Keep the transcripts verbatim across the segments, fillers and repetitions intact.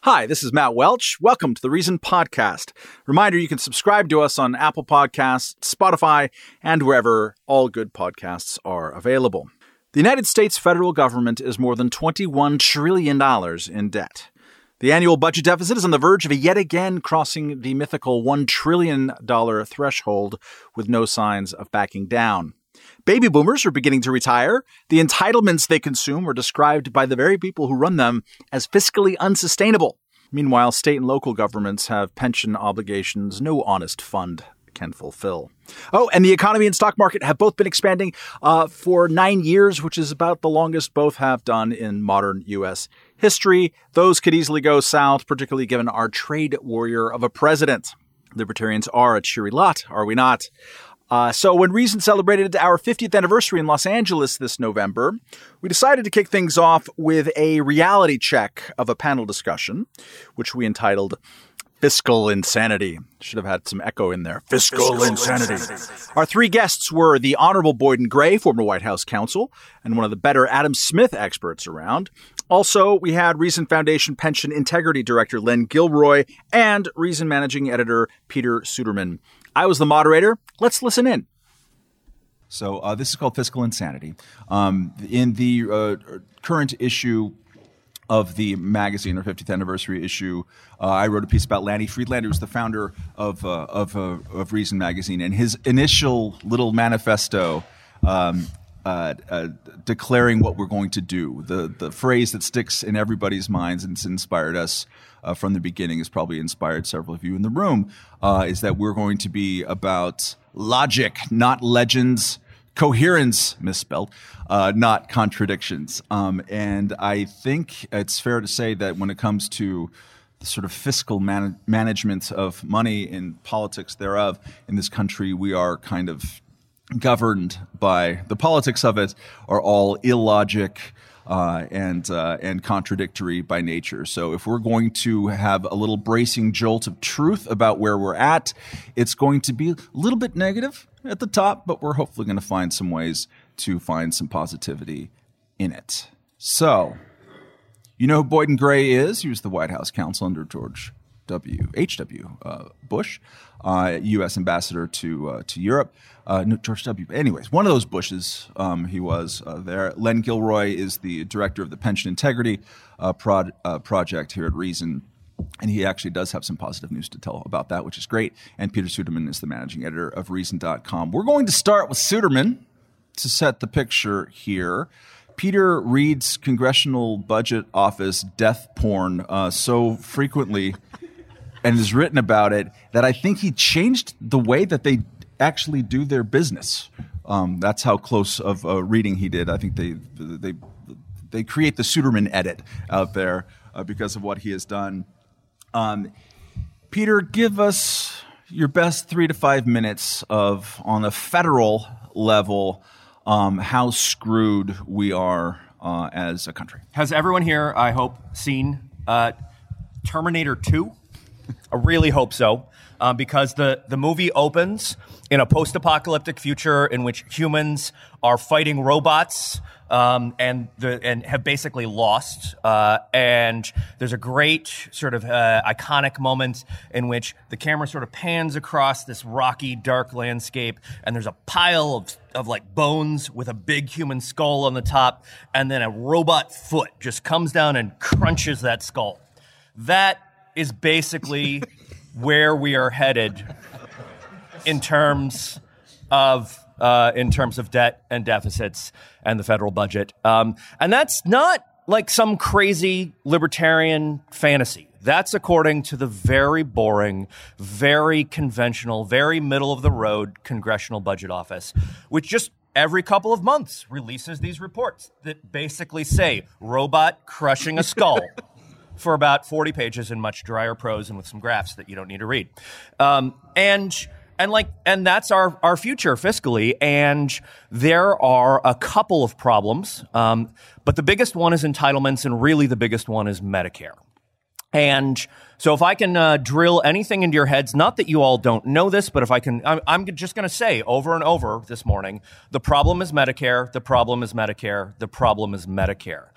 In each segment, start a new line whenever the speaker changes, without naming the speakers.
Hi, this is Matt Welch. Welcome to the Reason Podcast. Reminder, you can subscribe to us on Apple Podcasts, Spotify, and wherever all good podcasts are available. The United States federal government is more than twenty-one trillion dollars in debt. The annual budget deficit is on the verge of yet again crossing the mythical one trillion dollars threshold with no signs of backing down. Baby boomers are beginning to retire. The entitlements they consume are described by the very people who run them as fiscally unsustainable. Meanwhile, state and local governments have pension obligations no honest fund can fulfill. Oh, and the economy and stock market have both been expanding uh, for nine years, which is about the longest both have done in modern U S history. Those could easily go south, particularly given our trade warrior of a president. Libertarians are a cheery lot, are we not? Uh, so when Reason celebrated our fiftieth anniversary in Los Angeles this November, we decided to kick things off with a reality check of a panel discussion, which we entitled Fiscal Insanity. Should have had some echo in there. Fiscal, Fiscal insanity. insanity. Our three guests were the Honorable Boyden Gray, former White House counsel, and one of the better Adam Smith experts around. Also, we had Reason Foundation Pension Integrity Director Len Gilroy and Reason Managing Editor Peter Suderman. I was the moderator. Let's listen in.
So uh, this is called Fiscal Insanity. Um, in the uh, current issue of the magazine, our fiftieth anniversary issue, uh, I wrote a piece about Lanny Friedlander, who's the founder of uh, of, uh, of Reason magazine, and his initial little manifesto um, uh, uh, declaring what we're going to do. The the phrase that sticks in everybody's minds and it's inspired us Uh, from the beginning, has probably inspired several of you in the room, uh, is that we're going to be about logic, not legends, coherence, misspelled, uh, not contradictions. Um, and I think it's fair to say that when it comes to the sort of fiscal man- management of money and politics thereof in this country, we are kind of governed by the politics of it, are all illogic, Uh, and uh, and contradictory by nature. So if we're going to have a little bracing jolt of truth about where we're at, it's going to be a little bit negative at the top, but we're hopefully going to find some ways to find some positivity in it. So, you know who Boyden Gray is? He was the White House counsel under George W. H W. Uh, Bush, uh, U S ambassador to uh, to Europe. Uh, no, George W. Anyways, one of those Bushes, um, he was uh, there. Len Gilroy is the director of the Pension Integrity uh, prod, uh, Project here at Reason, and he actually does have some positive news to tell about that, which is great. And Peter Suderman is the managing editor of Reason dot com. We're going to start with Suderman to set the picture here. Peter reads Congressional Budget Office death porn uh, so frequently and has written about it that I think he changed the way that they actually do their business. Um, that's how close of a reading he did. I think they they they create the Suderman edit out there uh, because of what he has done. Um, Peter, give us your best three to five minutes of, on a federal level, um, how screwed we are uh, as a country.
Has everyone here, I hope, seen uh, Terminator two? I really hope so, uh, because the, the movie opens in a post-apocalyptic future in which humans are fighting robots um, and the, and have basically lost. Uh, and there's a great sort of uh, iconic moment in which the camera sort of pans across this rocky, dark landscape, and there's a pile of, of like bones with a big human skull on the top, and then a robot foot just comes down and crunches that skull. That is basically where we are headed in terms of uh, in terms of debt and deficits and the federal budget. Um, and that's not like some crazy libertarian fantasy. That's according to the very boring, very conventional, very middle-of-the-road Congressional Budget Office, which just every couple of months releases these reports that basically say, robot crushing a skull. For about forty pages in much drier prose and with some graphs that you don't need to read. Um, and and like and that's our, our future fiscally. And there are a couple of problems. Um, but the biggest one is entitlements, and really the biggest one is Medicare. And so if I can uh, drill anything into your heads, not that you all don't know this, but if I can, I'm, I'm just going to say over and over this morning, the problem is Medicare, the problem is Medicare, the problem is Medicare.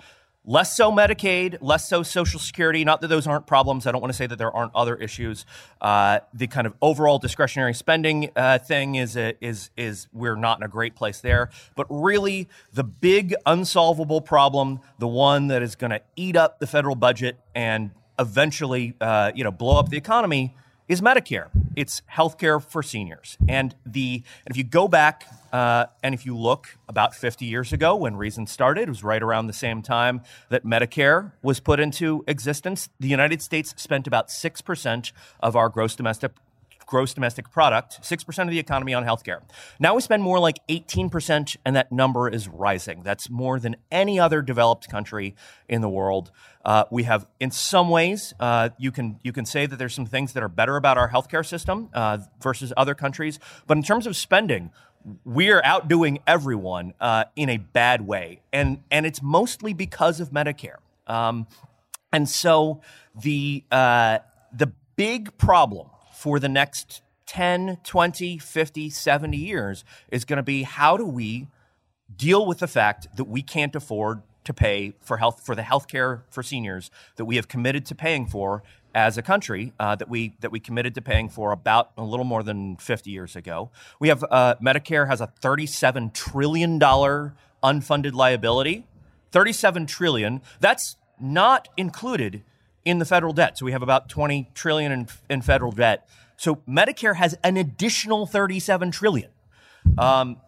Less so Medicaid, less so Social Security. Not that those aren't problems. I don't want to say that there aren't other issues. Uh, the kind of overall discretionary spending uh, thing is a, is is we're not in a great place there. But really, the big unsolvable problem, the one that is going to eat up the federal budget and eventually, uh, you know, blow up the economy, is Medicare. It's healthcare for seniors. And the and if you go back uh, and if you look about fifty years ago when Reason started, it was right around the same time that Medicare was put into existence. The United States spent about six percent of our gross domestic gross domestic product, six percent of the economy on healthcare. Now we spend more like eighteen percent, and that number is rising. That's more than any other developed country in the world. Uh, we have, in some ways, uh, you can you can say that there's some things that are better about our healthcare system uh, versus other countries. But in terms of spending, we are outdoing everyone uh, in a bad way, and and it's mostly because of Medicare. Um, and so the uh, the big problem for the next ten, twenty, fifty, seventy years is going to be, how do we deal with the fact that we can't afford to pay for health for the health care for seniors that we have committed to paying for as a country, uh, that we that we committed to paying for about a little more than fifty years ago. We have uh, Medicare has a thirty-seven trillion dollars unfunded liability. thirty-seven trillion dollars. That's not included in the federal debt. So we have about twenty trillion dollars in, in federal debt. So Medicare has an additional thirty-seven trillion dollars. Um,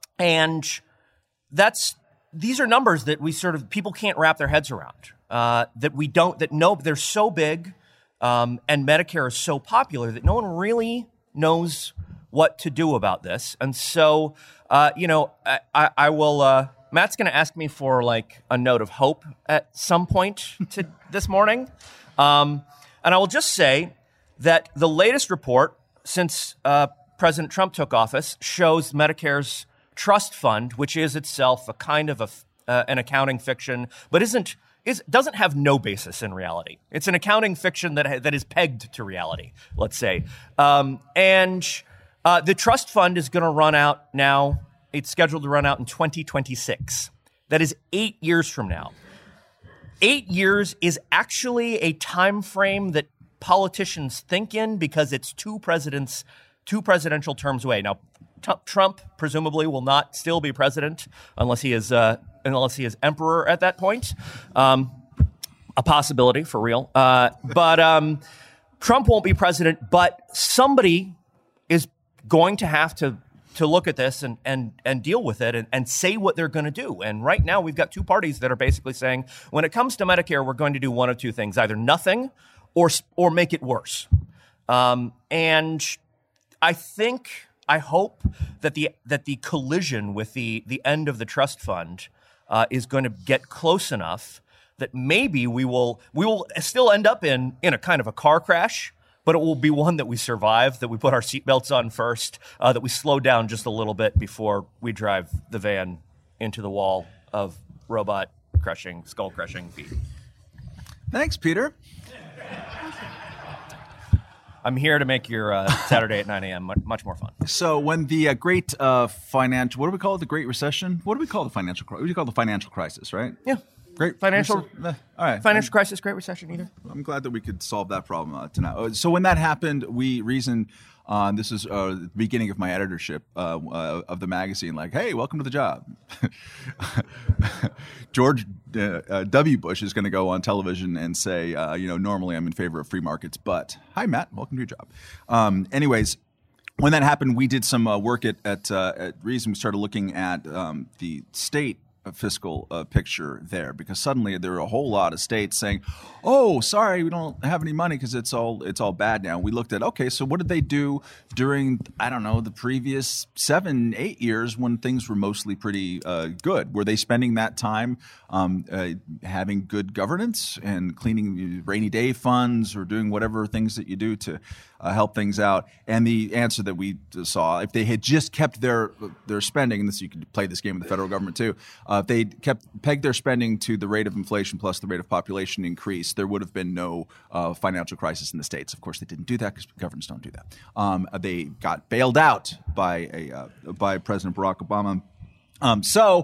and that's these are numbers that we sort of people can't wrap their heads around. Uh, that we don't that no they're so big, um, and Medicare is so popular that no one really knows what to do about this. And so, uh, you know, I, I, I will. Uh, Matt's going to ask me for like a note of hope at some point to this morning, um, and I will just say that the latest report since uh, President Trump took office shows Medicare's trust fund, which is itself a kind of a, uh, an accounting fiction, but isn't is doesn't have no basis in reality. It's an accounting fiction that ha- that is pegged to reality, let's say. Um, and uh, the trust fund is going to run out now. It's scheduled to run out in twenty twenty-six. That is eight years from now. Eight years is actually a time frame that politicians think in because it's two presidents, two presidential terms away. Now, T- Trump presumably will not still be president unless he is uh, unless he is emperor at that point. Um, a possibility for real. Uh, but um, Trump won't be president. But somebody is going to have to to look at this and and and deal with it and, and say what they're going to do. And right now we've got two parties that are basically saying, when it comes to Medicare, we're going to do one of two things: either nothing or or make it worse. Um, and I think. I hope that the that the collision with the the end of the trust fund uh, is going to get close enough that maybe we will we will still end up in in a kind of a car crash, but it will be one that we survive, that we put our seatbelts on first, uh, that we slow down just a little bit before we drive the van into the wall of robot crushing, skull crushing feet.
Thanks, Peter.
I'm here to make your uh, Saturday at nine a.m. much, much more fun.
So when the uh, great uh, financial, what do we call it? The Great Recession? What do we call the financial crisis? What do you call the financial crisis, right?
Yeah.
Great
financial,
rece- all right.
Financial I'm, crisis, Great Recession, either.
I'm glad that we could solve that problem uh, tonight. So when that happened, we reasoned, uh, this is uh, the beginning of my editorship uh, uh, of the magazine, like, hey, welcome to the job. George uh, uh, W. Bush is going to go on television and say, uh, you know, normally I'm in favor of free markets, but hi, Matt, welcome to your job. Um, anyways, when that happened, we did some uh, work at, at, uh, at Reason. We started looking at um, the state fiscal uh, picture there, because suddenly there are a whole lot of states saying, "Oh, sorry, we don't have any money because it's all it's all bad now." We looked at, okay, so what did they do during I don't know the previous seven, eight years when things were mostly pretty uh, good? Were they spending that time um, uh, having good governance and cleaning rainy day funds or doing whatever things that you do to uh, help things out? And the answer that we saw, if they had just kept their their spending, and this you could play this game with the federal government too. Uh, if they kept pegged their spending to the rate of inflation plus the rate of population increase, there would have been no uh, financial crisis in the states. Of course, they didn't do that because governments don't do that. Um, they got bailed out by a uh, by President Barack Obama. Um, so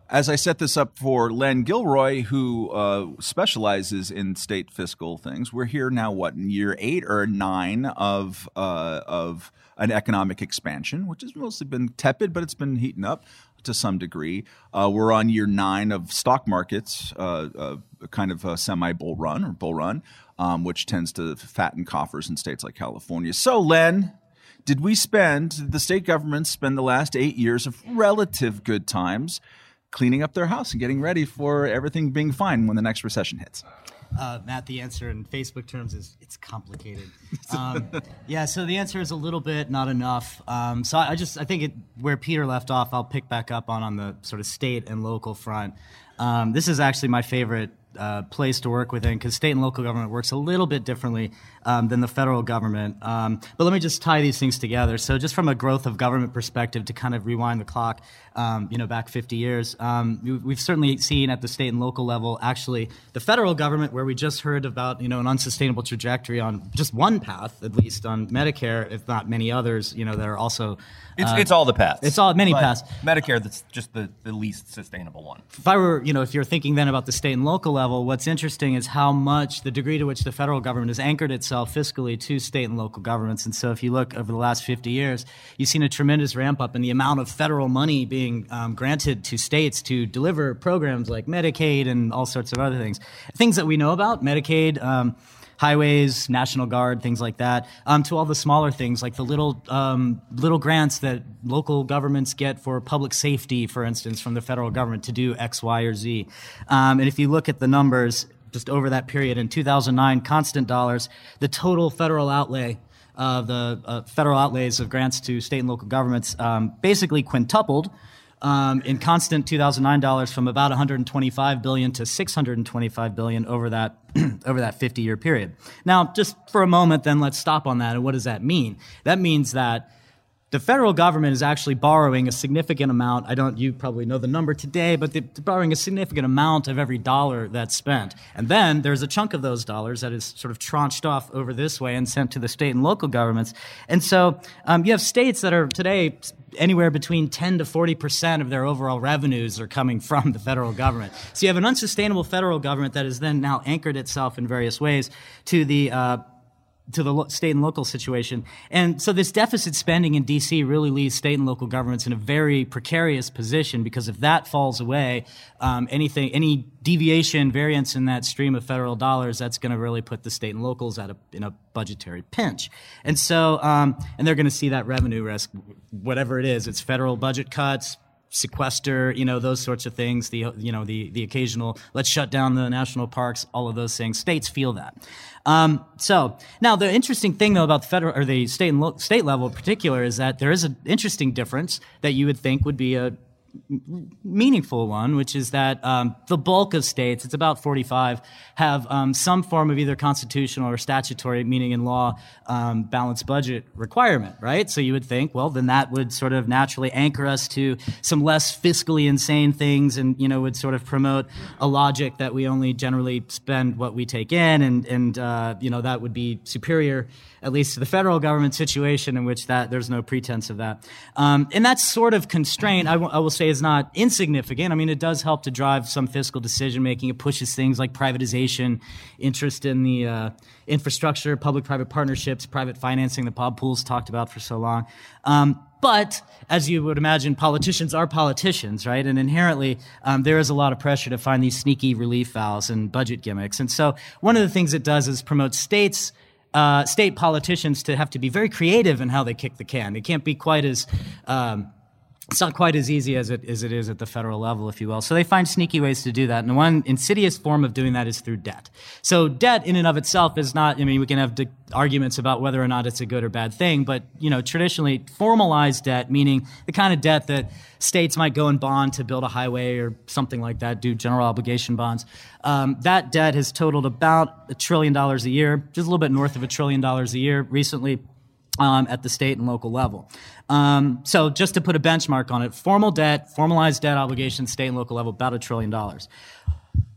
as I set this up for Len Gilroy, who uh, specializes in state fiscal things, we're here now, what, in year eight or nine of uh, of an economic expansion, which has mostly been tepid, but it's been heating up to some degree. Uh, we're on year nine of stock markets, uh, uh, kind of a semi-bull run or bull run, um, which tends to fatten coffers in states like California. So, Len, did we spend, did the state governments spend the last eight years of relative good times cleaning up their house and getting ready for everything being fine when the next recession hits?
Uh, Matt, the answer in Facebook terms is it's complicated. Um, yeah, so the answer is a little bit, not enough. Um, so I, I just I think it, where Peter left off, I'll pick back up on on the sort of state and local front. Um, this is actually my favorite uh, place to work within because state and local government works a little bit differently um, than the federal government. Um, but let me just tie these things together. So just from a growth of government perspective, to kind of rewind the clock, um, you know, back fifty years, um, we, we've certainly seen at the state and local level, actually, the federal government, where we just heard about, you know, an unsustainable trajectory on just one path, at least on Medicare, if not many others, you know, that are also
It's,
uh,
it's all the paths.
It's all many
But
paths.
Medicare, that's just the, the least sustainable one.
If I were, you know, if you're thinking then about the state and local level, what's interesting is how much the degree to which the federal government has anchored itself fiscally to state and local governments. And so if you look over the last fifty years, you've seen a tremendous ramp up in the amount of federal money being um, granted to states to deliver programs like Medicaid and all sorts of other things. Things that we know about, Medicaid, um, highways, National Guard, things like that, um, to all the smaller things like the little um, little grants that local governments get for public safety, for instance, from the federal government to do X, Y, or Z. Um, and if you look at the numbers just over that period, in two thousand nine, constant dollars, the total federal outlay uh, the uh, federal outlays of grants to state and local governments um, basically quintupled um, in constant two thousand nine dollars from about one hundred twenty-five billion dollars to six hundred twenty-five billion dollars over that over that fifty-year period. Now, just for a moment, then let's stop on that. And what does that mean? That means that the federal government is actually borrowing a significant amount. I don't, you probably know the number today, but they're borrowing a significant amount of every dollar that's spent. And then there's a chunk of those dollars that is sort of tranched off over this way and sent to the state and local governments. And so um, you have states that are today anywhere between ten to forty percent of their overall revenues are coming from the federal government. So you have an unsustainable federal government that has then now anchored itself in various ways to the uh, to the lo- state and local situation. And so this deficit spending in D C really leaves state and local governments in a very precarious position, because if that falls away, um, anything, any deviation, variance in that stream of federal dollars, that's going to really put the state and locals at a, in a budgetary pinch. And so, um, and they're going to see that revenue risk, whatever it is. It's federal budget cuts, sequester, you know, those sorts of things, the, you know, the, the occasional, let's shut down the national parks, all of those things. States feel that. Um, so now the interesting thing though about the federal or the state and lo- state level in particular is that there is an interesting difference that you would think would be a meaningful one, which is that um, the bulk of states, it's about forty-five, have um, some form of either constitutional or statutory, meaning in law, um, balanced budget requirement, right? So you would think, well, then that would sort of naturally anchor us to some less fiscally insane things, and, you know, would sort of promote a logic that we only generally spend what we take in, and, and uh, you know, that would be superior, at least to the federal government situation, in which that there's no pretense of that. Um, and that sort of constraint, I, w- I will say, is not insignificant. I mean, it does help to drive some fiscal decision-making. It pushes things like privatization, interest in the uh, infrastructure, public-private partnerships, private financing that Bob Poole's talked about for so long. Um, But, as you would imagine, politicians are politicians, right? And inherently, um, there is a lot of pressure to find these sneaky relief valves and budget gimmicks. And so one of the things it does is promote states Uh, state politicians to have to be very creative in how they kick the can. They can't be quite as, um, it's not quite as easy as it, as it is at the federal level, if you will. So they find sneaky ways to do that. And one insidious form of doing that is through debt. So debt in and of itself is not, I mean, we can have di- arguments about whether or not it's a good or bad thing, but, you know, traditionally formalized debt, meaning the kind of debt that states might go and bond to build a highway or something like that, do general obligation bonds. Um, that debt has totaled about a trillion dollars a year, just a little bit north of a trillion dollars a year recently um, at the state and local level. Um, so just to put a benchmark on it, formal debt, formalized debt obligations, state and local level, about a trillion dollars.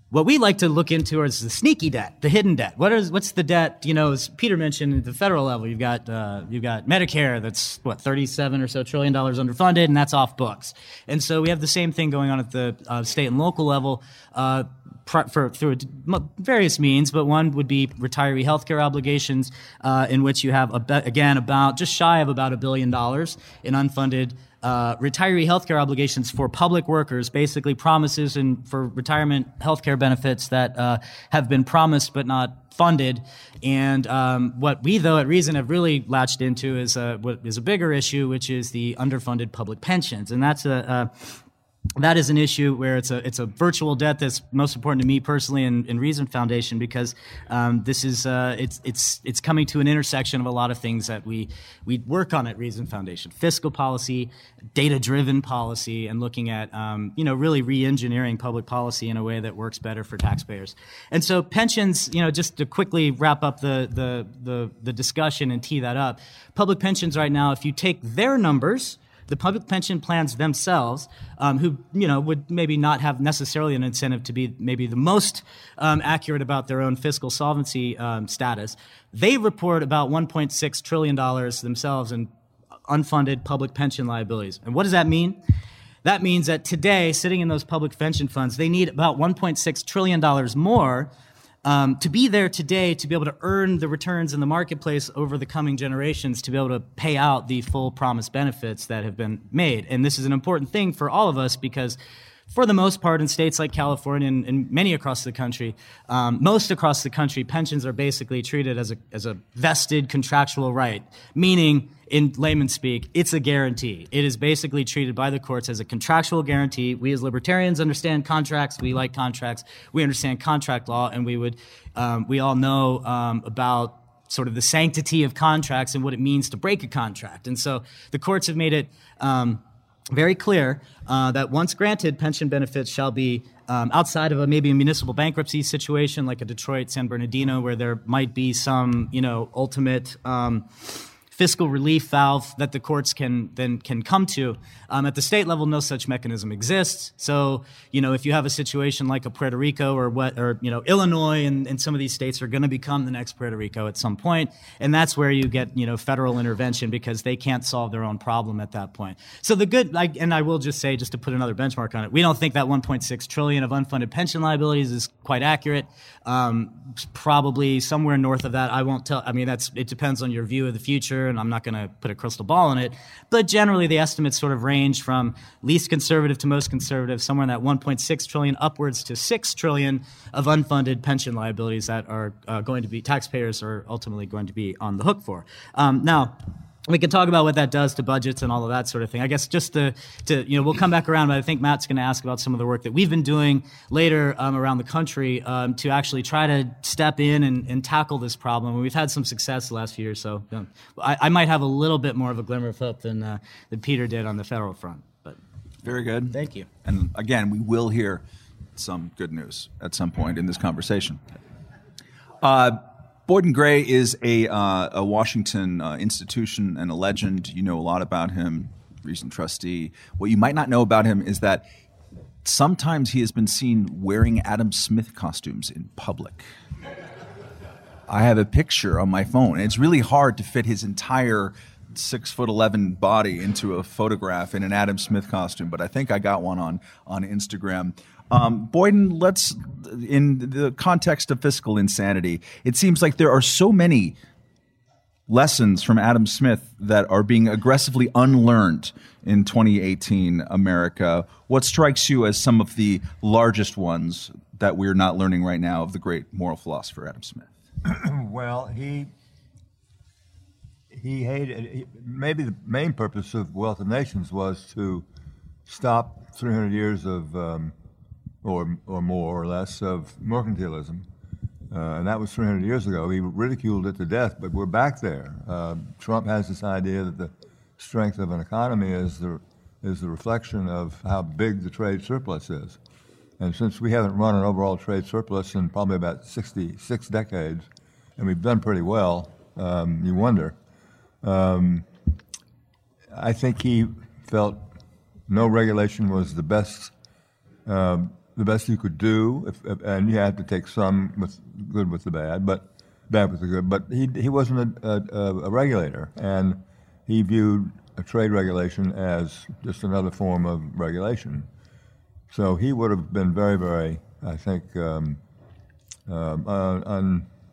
What we like to look into is the sneaky debt, the hidden debt. What is what's the debt? You know, as Peter mentioned, at the federal level, you've got uh, you've got Medicare that's what thirty-seven or so trillion dollars underfunded, and that's off books. And so we have the same thing going on at the uh, state and local level. Uh, For, through various means, but one would be retiree healthcare obligations, uh, in which you have, a, again, about just shy of about a billion dollars in unfunded uh, retiree healthcare obligations for public workers, basically promises and for retirement healthcare benefits that uh, have been promised but not funded. And um, what we, though, at Reason have really latched into is a, what is a bigger issue, which is the underfunded public pensions, and that's a, a That is an issue where it's a it's a virtual debt that's most important to me personally and, and Reason Foundation, because um, this is uh, it's it's it's coming to an intersection of a lot of things that we we work on at Reason Foundation: fiscal policy, data-driven policy, and looking at um, you know really re-engineering public policy in a way that works better for taxpayers. And so pensions, you know, just to quickly wrap up the the the, the discussion and tee that up, public pensions right now, if you take their numbers, the public pension plans themselves, um, who you know would maybe not have necessarily an incentive to be maybe the most um, accurate about their own fiscal solvency um, status, they report about one point six trillion dollars themselves in unfunded public pension liabilities. And what does that mean? That means that today, sitting in those public pension funds, they need about one point six trillion dollars more Um, to be there today, to be able to earn the returns in the marketplace over the coming generations, to be able to pay out the full promised benefits that have been made. And this is an important thing for all of us because, for the most part, in states like California and, and many across the country, um, most across the country, pensions are basically treated as a as a vested contractual right, meaning, in layman's speak, it's a guarantee. It is basically treated by the courts as a contractual guarantee. We as libertarians understand contracts. We like contracts. We understand contract law, and we would um, we all know um, about sort of the sanctity of contracts and what it means to break a contract. And so the courts have made it um, very clear uh, that once granted, pension benefits shall be um, outside of a, maybe a municipal bankruptcy situation like a Detroit, San Bernardino, where there might be some, you know, ultimate um, fiscal relief valve that the courts can then can come to. Um, at the state level, no such mechanism exists. So, you know, if you have a situation like a Puerto Rico or what, or you know, Illinois and, and some of these states are going to become the next Puerto Rico at some point, and that's where you get you know federal intervention because they can't solve their own problem at that point. So the good, like, and I will just say, just to put another benchmark on it, we don't think that one point six trillion of unfunded pension liabilities is quite accurate. Um, probably somewhere north of that. I won't tell. I mean, that's it depends on your view of the future, and I'm not going to put a crystal ball on it. But generally, the estimates sort of range from least conservative to most conservative, somewhere in that one point six trillion upwards to six trillion of unfunded pension liabilities that are uh, going to be taxpayers are ultimately going to be on the hook for. Um, now. We can talk about what that does to budgets and all of that sort of thing. I guess just to, to you know, we'll come back around, but I think Matt's going to ask about some of the work that we've been doing later um, around the country um, to actually try to step in and, and tackle this problem. And we've had some success the last few years, so um, I, I might have a little bit more of a glimmer of hope than, uh, than Peter did on the federal front. But
very good.
Thank you.
And again, we will hear some good news at some point in this conversation. Uh, Boyden Gray is a, uh, a Washington uh, institution and a legend. You know a lot about him, Reason trustee. What you might not know about him is that sometimes he has been seen wearing Adam Smith costumes in public. I have a picture on my phone, and it's really hard to fit his entire six foot eleven body into a photograph in an Adam Smith costume, but I think I got one on, on Instagram. Um, Boyden, let's, in the context of fiscal insanity, it seems like there are so many lessons from Adam Smith that are being aggressively unlearned in twenty eighteen America. What strikes you as some of the largest ones that we're not learning right now of the great moral philosopher Adam Smith?
Well, he he hated, he, maybe the main purpose of Wealth of Nations was to stop three hundred years of um, or or more or less of mercantilism, uh, and that was three hundred years ago. He ridiculed it to death, but we're back there. Uh, Trump has this idea that the strength of an economy is the is the reflection of how big the trade surplus is, and since we haven't run an overall trade surplus in probably about sixty-six decades, and we've done pretty well, um, you wonder. Um, I think he felt no regulation was the best. Uh, the best he could do, if, if, and you had to take some with good with the bad, but bad with the good. But he he wasn't a, a, a regulator, and he viewed a trade regulation as just another form of regulation. So he would have been very, very, I think, um, um, uh,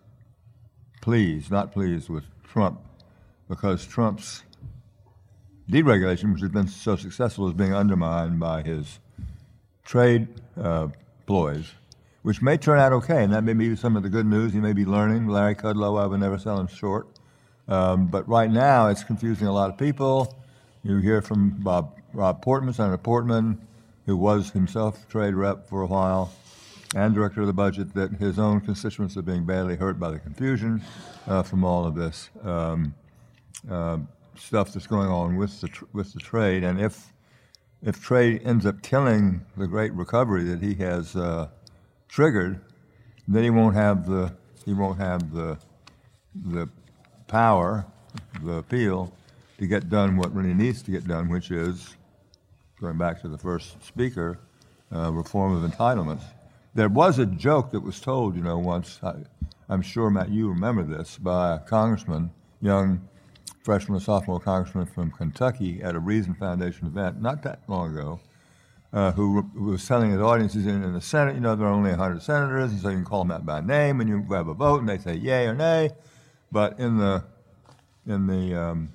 unpleased, not pleased with Trump, because Trump's deregulation, which has been so successful, is being undermined by his trade uh, ploys, which may turn out okay, and that may be some of the good news. He may be learning. Larry Kudlow, I would never sell him short. Um, but right now, it's confusing a lot of people. You hear from Bob, Rob Portman, Senator Portman, who was himself trade rep for a while, and director of the budget, that his own constituents are being badly hurt by the confusion uh, from all of this um, uh, stuff that's going on with the tr- with the trade. And if if trade ends up killing the great recovery that he has uh, triggered, then he won't have the he won't have the the power, the appeal, to get done what really needs to get done, which is, going back to the first speaker, uh, reform of entitlements. There was a joke that was told, you know, once, I, I'm sure, Matt, you remember this, by a congressman, young freshman or sophomore congressman from Kentucky at a Reason Foundation event not that long ago, uh, who, who was telling his audiences in, in the Senate, you know, there are only one hundred senators, and so you can call them out by name, and you have a vote, and they say yay or nay. But in the in the um,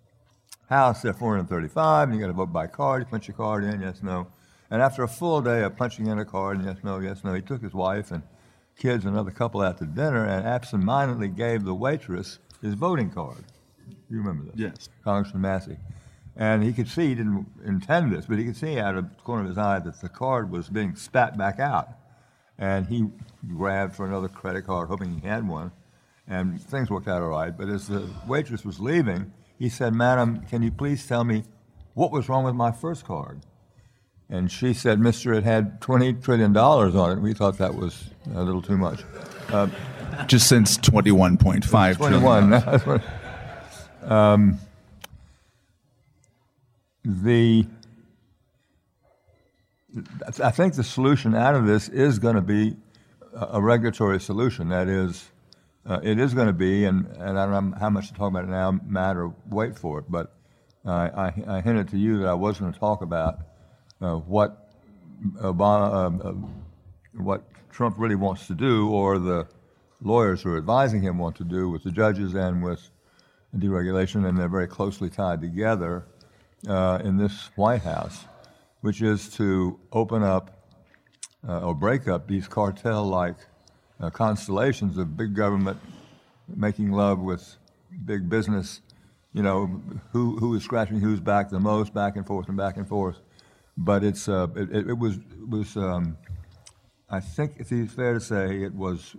House, there are four hundred thirty-five, and you got to vote by card. You punch your card in, yes, no. And after a full day of punching in a card, and yes, no, yes, no, he took his wife and kids and another couple out to dinner and absentmindedly gave the waitress his voting card. You remember this?
Yes.
Congressman Massey. And he could see, he didn't intend this, but he could see out of the corner of his eye that the card was being spat back out. And he grabbed for another credit card, hoping he had one. And things worked out all right. But as the waitress was leaving, he said, "Madam, can you please tell me what was wrong with my first card?" And she said, "Mister, it had twenty trillion dollars on it." We thought that was a little too much. Uh,
Just since twenty-one point five
twenty-one. um, the I think the solution out of this is going to be a regulatory solution. That is, Uh, it is going to be, and, and I don't know how much to talk about it now, Matt, or wait for it, but uh, I, I hinted to you that I was going to talk about uh, what Obama, uh, uh, what Trump really wants to do, or the lawyers who are advising him want to do with the judges and with deregulation, and they're very closely tied together uh, in this White House, which is to open up uh, or break up these cartel-like Uh, constellations of big government making love with big business, you know, who who is scratching whose back the most, back and forth and back and forth. But it's uh, it, it was it was um, I think it's fair to say it was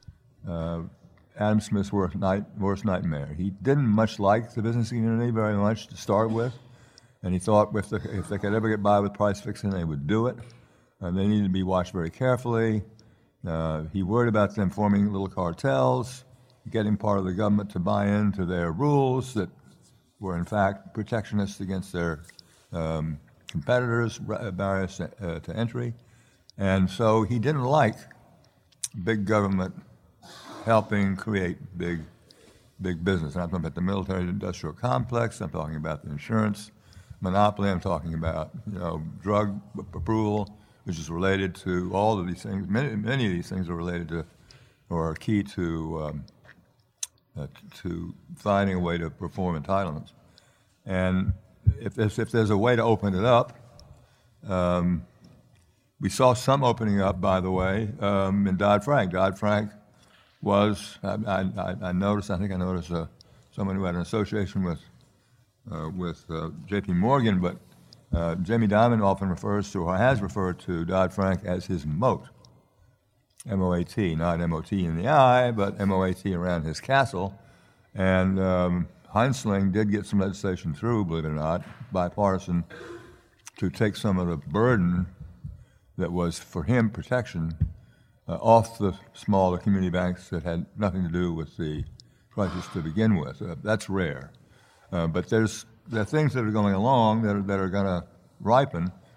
uh, Adam Smith's worst night worst nightmare. He didn't much like the business community very much to start with, and he thought if, the, if they could ever get by with price fixing, they would do it. And they needed to be watched very carefully. Uh, he worried about them forming little cartels, getting part of the government to buy into their rules that were in fact protectionist against their um, competitors, barriers to, uh, to entry. And so he didn't like big government helping create big big business. And I'm talking about the military-industrial complex, I'm talking about the insurance monopoly, I'm talking about, you know, drug approval, which is related to all of these things. Many, many of these things are related to, or are key to, um, uh, to finding a way to perform entitlements. And if there's, if there's a way to open it up, um, we saw some opening up, by the way, um, in Dodd-Frank. Dodd-Frank was, I, I, I noticed, I think I noticed uh, someone who had an association with, uh, with uh, J P Morgan, but Uh, Jamie Dimon often refers to, or has referred to, Dodd-Frank as his moat, M O A T, not M O T in the eye, but M O A T around his castle. And um, Heinzling did get some legislation through, believe it or not, bipartisan, to take some of the burden that was, for him, protection uh, off the smaller community banks that had nothing to do with the crisis to begin with. Uh, that's rare. Uh, but there's There are things that are going along that are, that are going to ripen.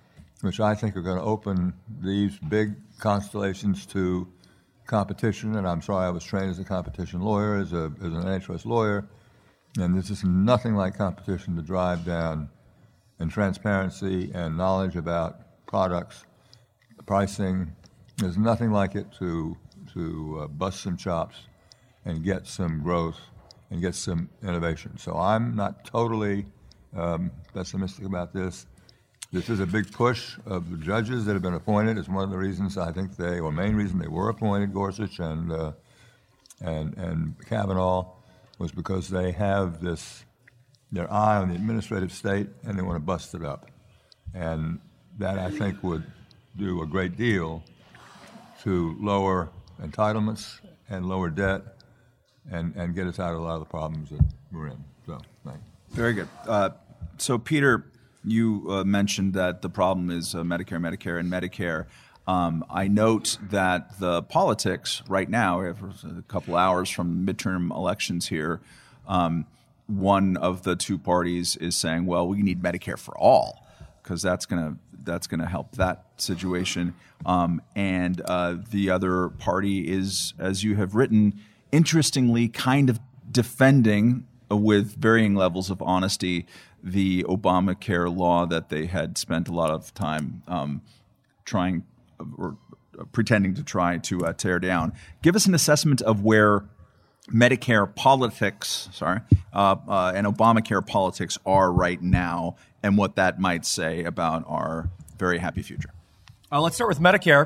which I think are going to open these big constellations to competition. And I'm sorry, I was trained as a competition lawyer, as, a, as an antitrust lawyer, and this is nothing like competition to drive down and transparency and knowledge about products, pricing. There's nothing like it to to uh, bust some chops and get some growth and get some innovation. So I'm not totally um, pessimistic about this. This is a big push of the judges that have been appointed. It's one of the reasons I think they, or main reason they were appointed, Gorsuch and uh, and and Kavanaugh, was because they have this their eye on the administrative state and they want to bust it up, and that I think would do a great deal to lower entitlements and lower debt, and, and get us out of a lot of the problems that we're in. So, thanks.
Very good. Uh, so, Peter, you uh, mentioned that the problem is uh, Medicare, Medicare, and Medicare. Um, I note that the politics right now, we have a couple hours from midterm elections here, um, one of the two parties is saying, well, we need Medicare for all, because that's going to that's going to help that situation. Um, and uh, the other party is, as you have written, interestingly kind of defending uh, with varying levels of honesty the Obamacare law that they had spent a lot of time um, trying or pretending to try to uh, tear down. Give us an assessment of where Medicare politics, sorry, uh, uh, and Obamacare politics are right now, and what that might say about our very happy future.
Uh, let's start with Medicare.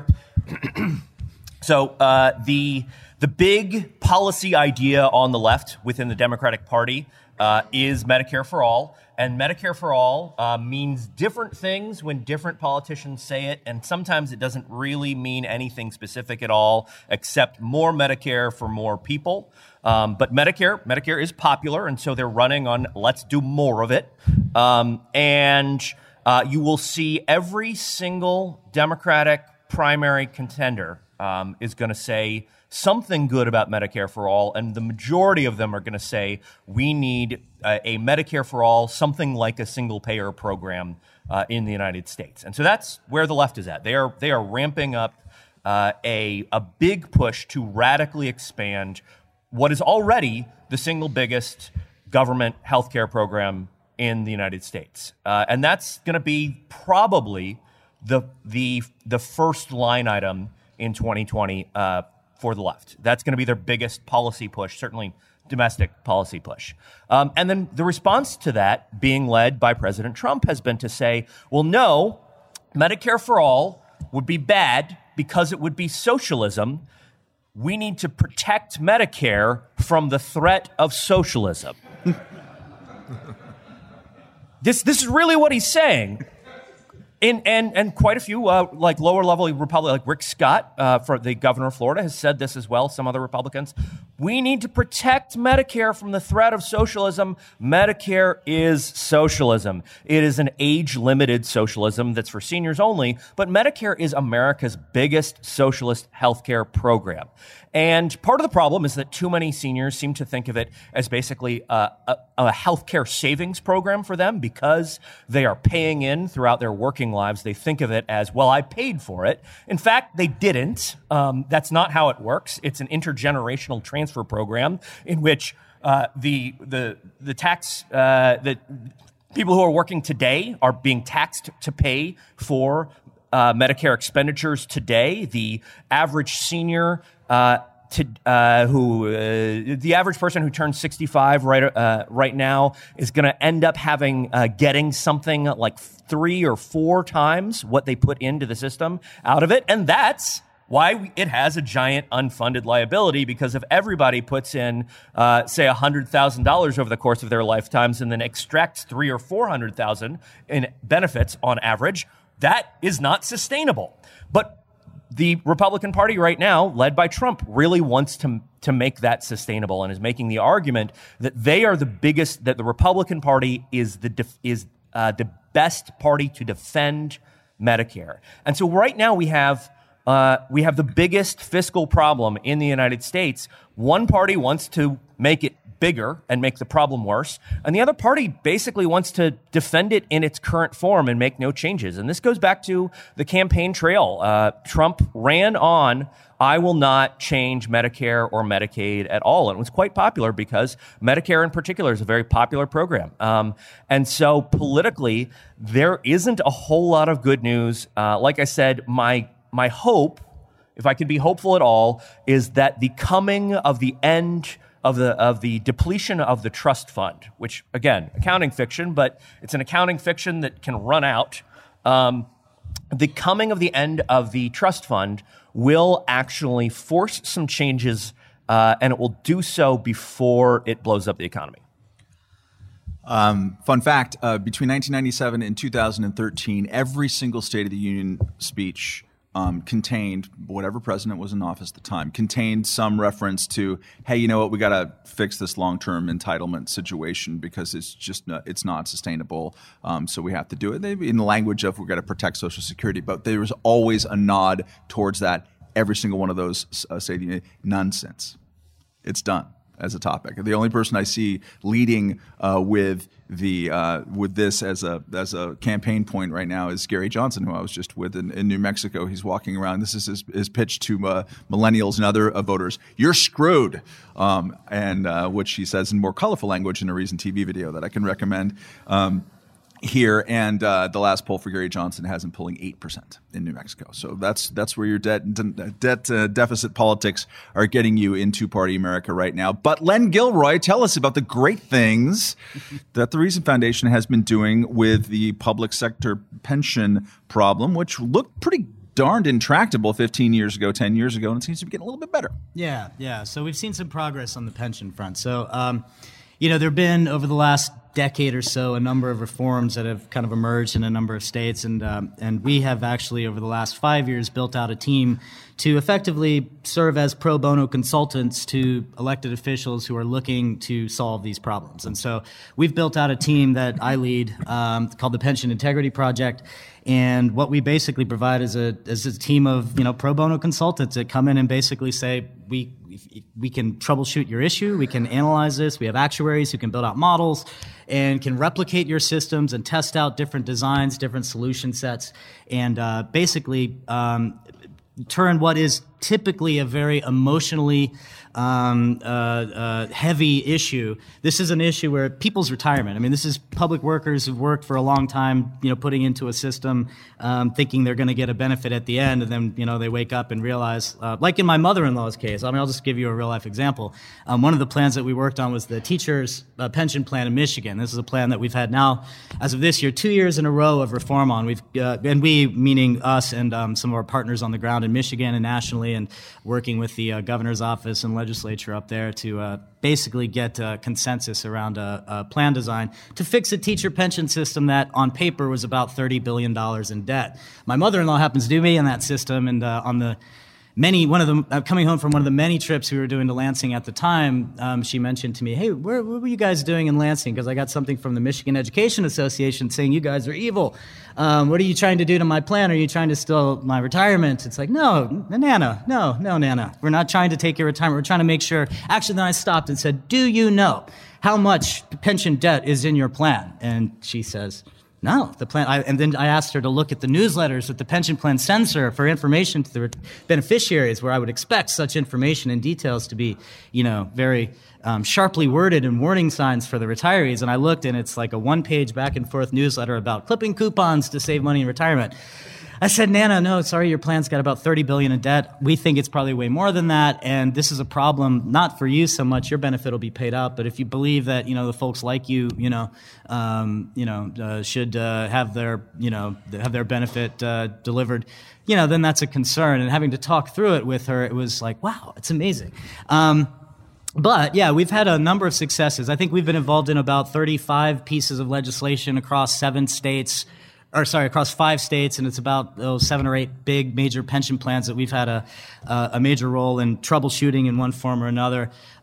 so uh, the the big policy idea on the left within the Democratic Party uh, is Medicare for all. And Medicare for all uh, means different things when different politicians say it, and sometimes it doesn't really mean anything specific at all, except more Medicare for more people. Um, but Medicare, Medicare is popular, and so they're running on let's do more of it. Um, and uh, you will see every single Democratic primary contender um, is going to say something good about Medicare for all, and the majority of them are going to say we need a, a Medicare for all, something like a single-payer program uh, in the United States. And so that's where the left is at. They are they are ramping up uh, a a big push to radically expand what is already the single biggest government healthcare program in the United States, uh, and that's going to be probably the the the first line item in twenty twenty. Uh, for the left. That's going to be their biggest policy push, certainly domestic policy push. Um, and then the response to that, being led by President Trump, has been to say, well, no, Medicare for all would be bad because it would be socialism. We need to protect Medicare from the threat of socialism. this, this is really what he's saying. In, and and quite a few uh, like lower level Republicans, like Rick Scott, uh, for the governor of Florida, has said this as well. Some other Republicans, we need to protect Medicare from the threat of socialism. Medicare is socialism. It is an age-limited socialism that's for seniors only. But Medicare is America's biggest socialist healthcare program. And part of the problem is that too many seniors seem to think of it as basically a, a, a healthcare savings program for them because they are paying in throughout their working lives. They think of it as, well, I paid for it. In fact, they didn't. Um, that's not how it works. It's an intergenerational transfer program in which uh, the the the tax uh, the people who are working today are being taxed to pay for uh, Medicare expenditures today. The average senior Uh, to, uh, who uh, the average person who turns sixty-five right uh, right now is going to end up having uh, getting something like three or four times what they put into the system out of it, and that's why we, it has a giant unfunded liability, because if everybody puts in, uh, say, one hundred thousand dollars over the course of their lifetimes and then extracts three or four hundred thousand in benefits on average, that is not sustainable. But the Republican Party right now, led by Trump, really wants to to make that sustainable and is making the argument that they are the biggest, that the Republican Party is the def, is uh, the best party to defend Medicare. And so right now we have uh, we have the biggest fiscal problem in the United States. One party wants to make it bigger and make the problem worse. And the other party basically wants to defend it in its current form and make no changes. And this goes back to the campaign trail. Uh, Trump ran on, I will not change Medicare or Medicaid at all. And it was quite popular because Medicare in particular is a very popular program. Um, and so politically, there isn't a whole lot of good news. Uh, like I said, my my hope, if I could be hopeful at all, is that the coming of the end of the of the depletion of the trust fund, which, again, accounting fiction, but it's an accounting fiction that can run out. Um, the coming of the end of the trust fund will actually force some changes, uh, and it will do so before it blows up the economy.
Um, fun fact, uh, between nineteen ninety-seven and two thousand thirteen, every single State of the Union speech um, contained, whatever president was in office at the time, contained some reference to, hey, you know what, we got to fix this long-term entitlement situation because it's just not, it's not sustainable. Um, so we have to do it. They, in the language of, we've got to protect Social Security. But there was always a nod towards that. Every single one of those uh, say nonsense. It's done as a topic. The only person I see leading uh, with the uh, with this as a as a campaign point right now is Gary Johnson, who I was just with in, in New Mexico. He's walking around. This is his, his pitch to uh, millennials and other uh, voters. You're screwed, um, and uh, which he says in more colorful language in a recent T V video that I can recommend. Um, Here and uh, the last poll for Gary Johnson has him pulling eight percent in New Mexico. So that's that's where your debt debt uh, deficit politics are getting you in two-party America right now. But Len Gilroy, tell us about the great things that the Reason Foundation has been doing with the public sector pension problem, which looked pretty darned intractable fifteen years ago, ten years ago, and it seems to be getting a little bit better.
Yeah, yeah. So we've seen some progress on the pension front. So, um, you know, there have been over the last decade or so a number of reforms that have kind of emerged in a number of states, and um, and we have actually over the last five years built out a team to effectively serve as pro bono consultants to elected officials who are looking to solve these problems. And so we've built out a team that I lead um, called the Pension Integrity Project. And what we basically provide is a is a team of, you know, pro bono consultants that come in and basically say, we we can troubleshoot your issue, we can analyze this, we have actuaries who can build out models and can replicate your systems and test out different designs, different solution sets, and uh, basically um, turn what is typically a very emotionally um, uh, uh, heavy issue. This is an issue where people's retirement. I mean, this is public workers who've worked for a long time, you know, putting into a system, um, thinking they're going to get a benefit at the end, and then, you know, they wake up and realize, uh, like in my mother-in-law's case. I mean, I'll just give you a real-life example. Um, one of the plans that we worked on was the teachers' uh, pension plan in Michigan. This is a plan that we've had now, as of this year, two years in a row of reform on. We've uh, and we, meaning us and um, some of our partners on the ground in Michigan and nationally, and working with the uh, governor's office and legislature up there to uh, basically get uh, consensus around a, a plan design to fix a teacher pension system that on paper was about thirty billion dollars in debt. My mother-in-law happens to be in that system, and uh, on the many, one of the, uh, coming home from one of the many trips we were doing to Lansing at the time, um, she mentioned to me, hey, where, what were you guys doing in Lansing? Because I got something from the Michigan Education Association saying you guys are evil. Um, what are you trying to do to my plan? Are you trying to steal my retirement? It's like, no, Nana, no, no, Nana. We're not trying to take your retirement. We're trying to make sure. Actually, then I stopped and said, do you know how much pension debt is in your plan? And she says, no, the plan. I, and then I asked her to look at the newsletters that the pension plan sends her for information to the beneficiaries, where I would expect such information and details to be, you know, very um, sharply worded and warning signs for the retirees. And I looked, and it's like a one-page back-and-forth newsletter about clipping coupons to save money in retirement. I said, Nana, no, sorry, your plan's got about thirty billion dollars in debt. We think it's probably way more than that, and this is a problem not for you so much. Your benefit will be paid out, but if you believe that, you know, the folks like you, you know, um, you know, uh, should uh, have their, you know, have their benefit uh, delivered, you know, then that's a concern. And having to talk through it with her, it was like, wow, it's amazing. Um, But, yeah, we've had a number of successes. I think we've been involved in about thirty-five pieces of legislation across seven states, or sorry, across five states, and it's about oh, seven or eight big major pension plans that we've had a, uh, a major role in troubleshooting in one form or another.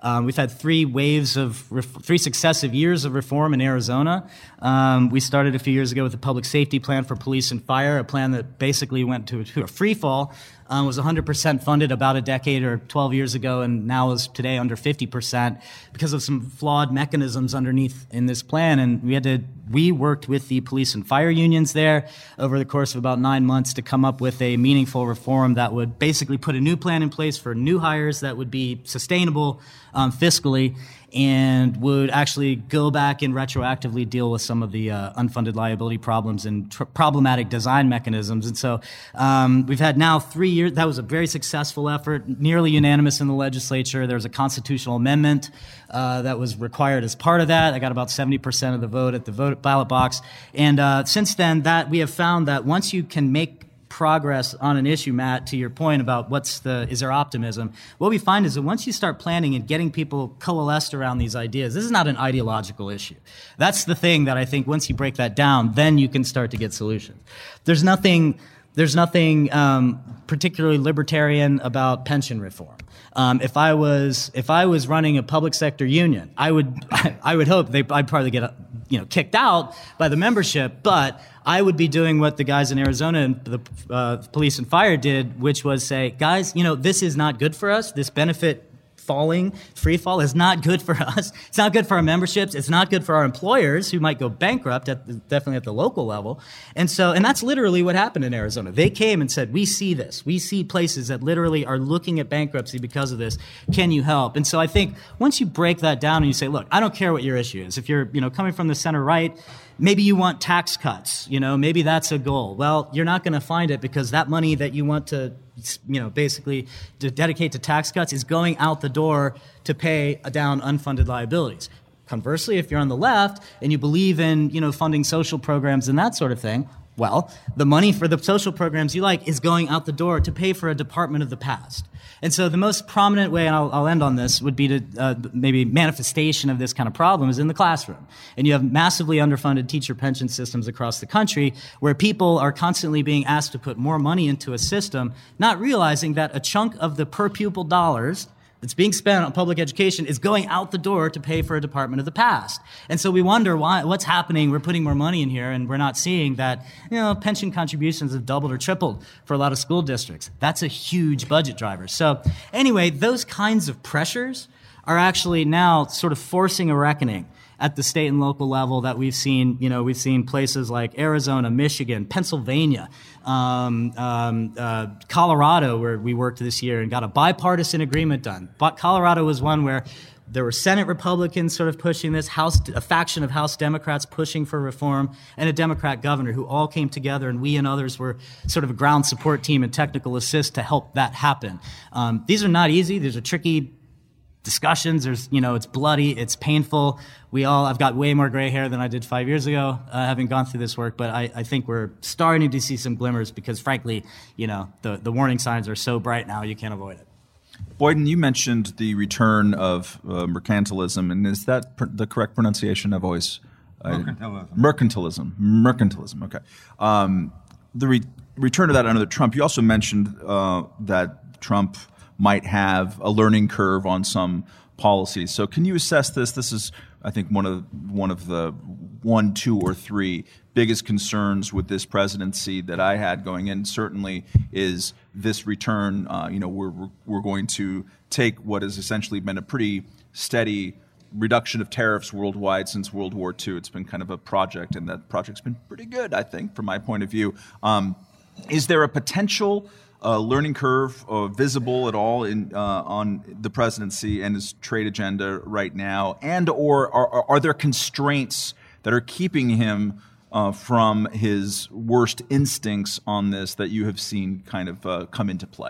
Um, we've had three waves of, ref- three successive years of reform in Arizona. Um, we started a few years ago with a public safety plan for police and fire, a plan that basically went to, to a free fall. Um, was one hundred percent funded about a decade or twelve years ago, and now is today under fifty percent because of some flawed mechanisms underneath in this plan. And we had to, we worked with the police and fire unions there over the course of about nine months to come up with a meaningful reform that would basically put a new plan in place for new hires that would be sustainable um, fiscally, and would actually go back and retroactively deal with some of the uh, unfunded liability problems and tr- problematic design mechanisms. And so um, we've had now three years. That was a very successful effort, nearly unanimous in the legislature. There was a constitutional amendment uh, that was required as part of that. I got about seventy percent of the vote at the vote ballot box. And uh, since then, that we have found that once you can make progress on an issue, Matt, to your point about what's the, is there optimism, what we find is that once you start planning and getting people coalesced around these ideas, this is not an ideological issue. That's the thing that I think once you break that down, then you can start to get solutions. There's nothing, there's nothing um, particularly libertarian about pension reform. Um, if I was, if I was running a public sector union, I would, I would hope they, I'd probably get, you know, kicked out by the membership, but I would be doing what the guys in Arizona and the uh, police and fire did, which was say, guys, you know, this is not good for us. This benefit falling, free fall is not good for us. It's not good for our memberships. It's not good for our employers who might go bankrupt, at the, definitely at the local level. And so, and that's literally what happened in Arizona. They came and said, we see this. We see places that literally are looking at bankruptcy because of this. Can you help? And so I think once you break that down and you say, look, I don't care what your issue is. If you're, you know, coming from the center right, maybe you want tax cuts, you know, maybe that's a goal. Well, you're not going to find it because that money that you want to, you know, basically to dedicate to tax cuts is going out the door to pay down unfunded liabilities. Conversely, if you're on the left and you believe in, you know, funding social programs and that sort of thing, well, the money for the social programs you like is going out the door to pay for a department of the past. And so the most prominent way, and I'll, I'll end on this, would be to uh, maybe manifestation of this kind of problem is in the classroom. And you have massively underfunded teacher pension systems across the country where people are constantly being asked to put more money into a system, not realizing that a chunk of the per pupil dollars that's being spent on public education is going out the door to pay for a department of the past. And so we wonder why, what's happening. We're putting more money in here and we're not seeing that, you know, pension contributions have doubled or tripled for a lot of school districts. That's a huge budget driver. So anyway, those kinds of pressures are actually now sort of forcing a reckoning at the state and local level that we've seen. You know, we've seen places like Arizona, Michigan, Pennsylvania, um, um, uh, Colorado, where we worked this year and got a bipartisan agreement done. But Colorado was one where there were Senate Republicans sort of pushing this, House, a faction of House Democrats pushing for reform, and a Democrat governor who all came together, and we and others were sort of a ground support team and technical assist to help that happen. Um, these are not easy. These are tricky discussions. There's, you know, it's bloody, it's painful. We all, I've got way more gray hair than I did five years ago, uh, having gone through this work, but I, I think we're starting to see some glimmers because frankly, you know, the, the warning signs are so bright now you can't avoid it.
Boyden, you mentioned the return of uh, mercantilism, and is that pr- the correct pronunciation? I've always... Uh,
Mercantilism.
Mercantilism. Mercantilism, okay. Um, the re- return of that under Trump, you also mentioned uh, that Trump might have a learning curve on some policies. So can you assess this? This is, I think, one of one of the one, two, or three biggest concerns with this presidency that I had going in. Certainly, is this return. Uh, you know, we're we're going to take what has essentially been a pretty steady reduction of tariffs worldwide since World War Two. It's been kind of a project, and that project's been pretty good, I think, from my point of view. Um, is there a potential Uh, learning curve uh, visible at all in uh, on the presidency and his trade agenda right now, and or are, are there constraints that are keeping him uh, from his worst instincts on this that you have seen kind of uh, come into play?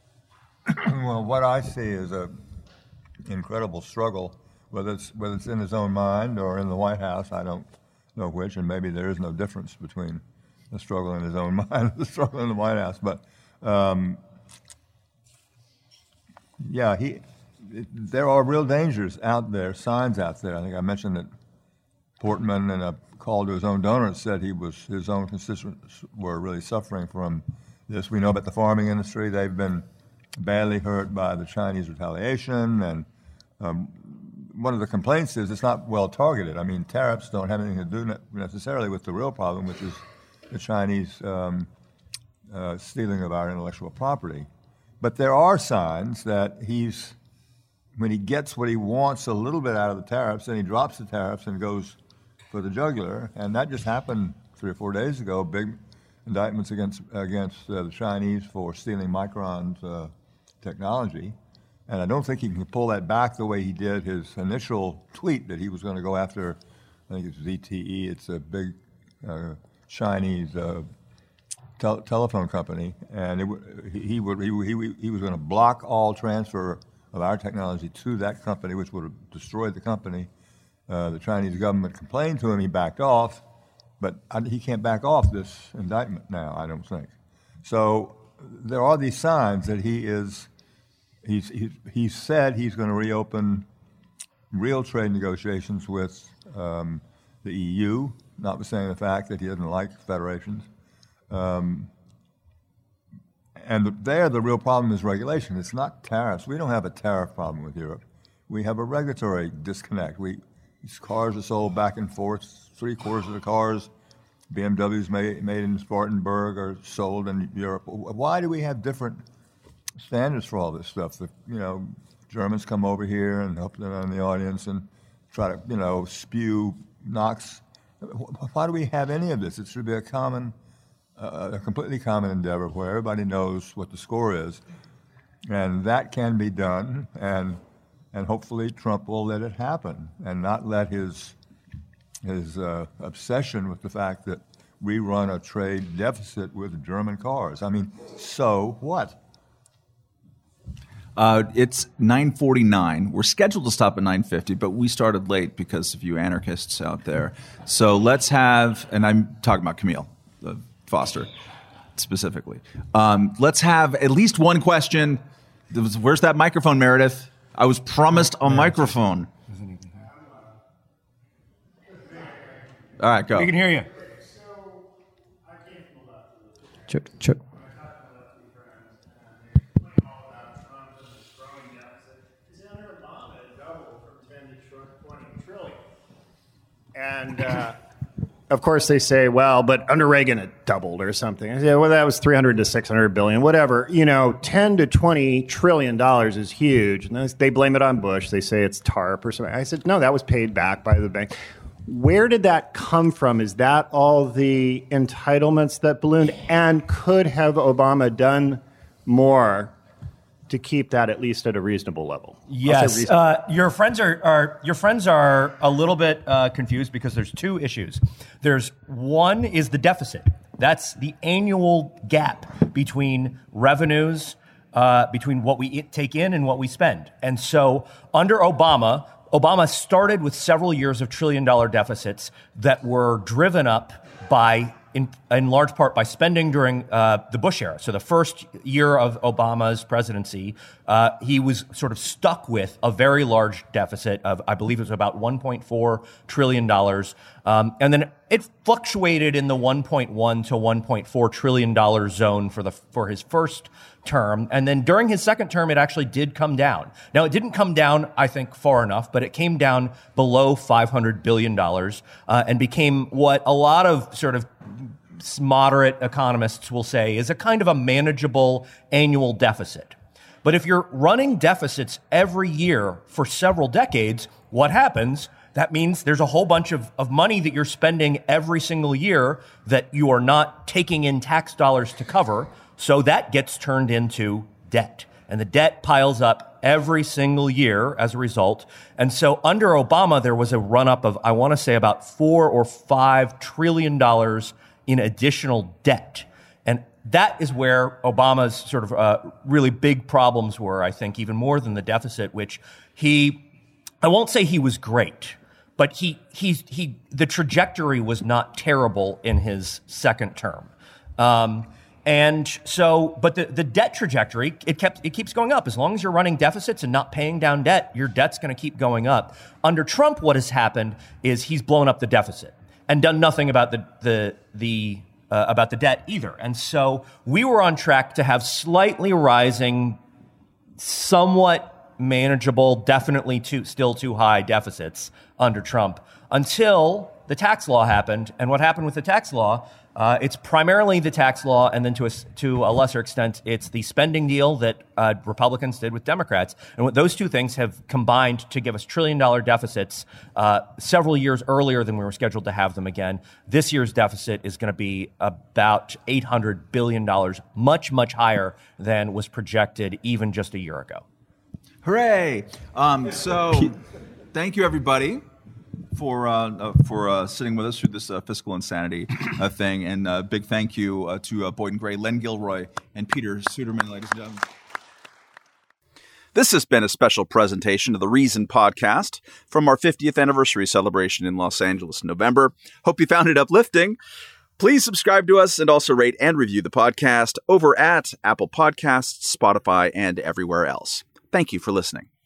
Well, what I see is a incredible struggle, whether it's whether it's in his own mind or in the White House. I don't know which, and maybe there is no difference between the struggle in his own mind and the struggle in the White House, but. Um, yeah, he. It, there are real dangers out there, signs out there. I think I mentioned that Portman, in a call to his own donors, said he was his own constituents were really suffering from this. We know about the farming industry; they've been badly hurt by the Chinese retaliation, and Um, one of the complaints is it's not well targeted. I mean, tariffs don't have anything to do ne- necessarily with the real problem, which is the Chinese um, uh, stealing of our intellectual property. But there are signs that he's, when he gets what he wants a little bit out of the tariffs, then he drops the tariffs and goes for the jugular. And that just happened three or four days ago. Big indictments against against uh, the Chinese for stealing Micron's uh, technology. And I don't think he can pull that back the way he did his initial tweet that he was going to go after, I think it's Z T E, it's a big uh, Chinese uh, tel- telephone company, and it w- he, he, would, he, he, he was going to block all transfer of our technology to that company, which would have destroyed the company. Uh, the Chinese government complained to him, he backed off, but I, he can't back off this indictment now, I don't think. So there are these signs that he is... He's, he's, he said he's going to reopen real trade negotiations with um, the E U, notwithstanding the fact that he doesn't like federations. Um, and the, there, the real problem is regulation. It's not tariffs. We don't have a tariff problem with Europe. We have a regulatory disconnect. We, these cars are sold back and forth. Three quarters of the cars, B M Ws made, made in Spartanburg, are sold in Europe. Why do we have different standards for all this stuff? The, you know, Germans come over here and hope they're in the audience and try to, you know, spew Knox. Why do we have any of this? It should be a common, uh, a completely common endeavor where everybody knows what the score is, and that can be done. And and hopefully Trump will let it happen and not let his his uh, obsession with the fact that we run a trade deficit with German cars. I mean, so what?
Uh, it's nine forty-nine. We're scheduled to stop at nine fifty, but we started late because of you anarchists out there. So let's have, and I'm talking about Camille uh, Foster specifically. Um, let's have at least one question. Was, where's that microphone, Meredith? I was promised a microphone. All right, go.
We can hear you.
Check, check.
And, uh, of course, they say, well, but under Reagan it doubled or something. I say, well, that was three hundred to six hundred billion, whatever. You know, ten to twenty trillion dollars is huge. And they blame it on Bush. They say it's TARP or something. I said, no, that was paid back by the bank. Where did that come from? Is that all the entitlements that ballooned? And could have Obama done more to keep that at least at a reasonable level?
Yes, uh, your friends are, are your friends are a little bit uh, confused because there's two issues. There's one is the deficit. That's the annual gap between revenues, uh, between what we take in and what we spend. And so under Obama, Obama started with several years of trillion dollar deficits that were driven up by In, in large part by spending during uh, the Bush era. So the first year of Obama's presidency, uh, he was sort of stuck with a very large deficit of, I believe it was about one point four trillion dollars. Um, and then it fluctuated in the one point one to one point four trillion dollars zone for the for his first term. And then during his second term, it actually did come down. Now, it didn't come down, I think, far enough, but it came down below five hundred billion dollars uh, and became what a lot of sort of moderate economists will say is a kind of a manageable annual deficit. But if you're running deficits every year for several decades, what happens? That means there's a whole bunch of, of money that you're spending every single year that you are not taking in tax dollars to cover. So that gets turned into debt. And the debt piles up every single year as a result. And so under Obama, there was a run up of, I want to say, about four or five trillion dollars in additional debt. And that is where Obama's sort of uh, really big problems were, I think, even more than the deficit, which he, I won't say he was great, but he, he, he, the trajectory was not terrible in his second term. Um, and so, but the, the debt trajectory, it kept, it keeps going up. As long as you're running deficits and not paying down debt, your debt's going to keep going up. Under Trump, what has happened is he's blown up the deficit and done nothing about the the the uh, about the debt either. And so we were on track to have slightly rising, somewhat manageable, definitely too, still too high deficits under Trump until the tax law happened. And what happened with the tax law? Uh, it's primarily the tax law, and then to a, to a lesser extent, it's the spending deal that uh, Republicans did with Democrats. And what those two things have combined to give us trillion-dollar deficits uh, several years earlier than we were scheduled to have them again. This year's deficit is going to be about eight hundred billion dollars, much, much higher than was projected even just a year ago.
Hooray! Um, so, thank you, everybody, for uh, uh, for uh, sitting with us through this uh, fiscal insanity uh, thing, and uh, big thank you uh, to uh, Boyd and Gray, Len Gilroy, and Peter Suderman, ladies and gentlemen.
This has been a special presentation of the Reason Podcast from our fiftieth anniversary celebration in Los Angeles in November. Hope you found it uplifting. Please subscribe to us and also rate and review the podcast over at Apple Podcasts, Spotify, and everywhere else. Thank you for listening.